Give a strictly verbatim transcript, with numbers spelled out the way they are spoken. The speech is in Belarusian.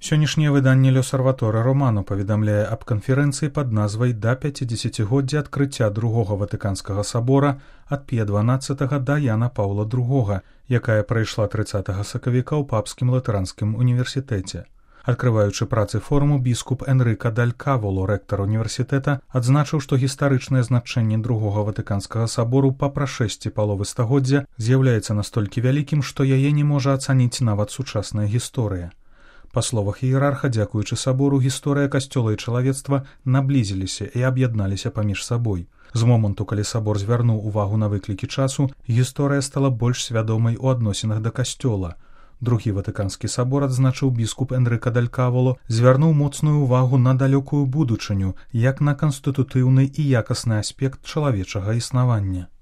Сённяшняе выданне «L'Osservatore Romano» паведамляе аб канферэнцыі пад назвай «Да пяцідзесяцігоддзя адкрыцця другога Ватыканскага сабора ад Пія дванаццатага да Яна Паўла другога, якая прайшла трыццатага сакавіка ў Папскім латаранскім універсітэце. Адкрываючы працы форуму, біскуп Энрыка Даль Каволо, рэктар універсітэта, адзначыў, што гістарычнае значэнне другога Ватыканскага сабору па прашэсці паловы стагоддзя з'яўляецца настолькі вялікім, што яе не можа ацаніць нават сучасная гісторыя. Па словах іерарха, дзякуючы сабору, гісторыя касцёла і чалавецтва наблізіліся і аб'ядналіся паміж сабой. З моманту, калі сабор звярнуў увагу на выклікі часу, гісторыя стала больш свядомай у адносінах да касцёла. Другі Ватыканскі сабор, адзначыў біскуп Энрыка Даль Каволо, звярнуў моцную ўвагу на далёкую будучыню, як на канстытутыўны і якасны аспект чалавечага існавання.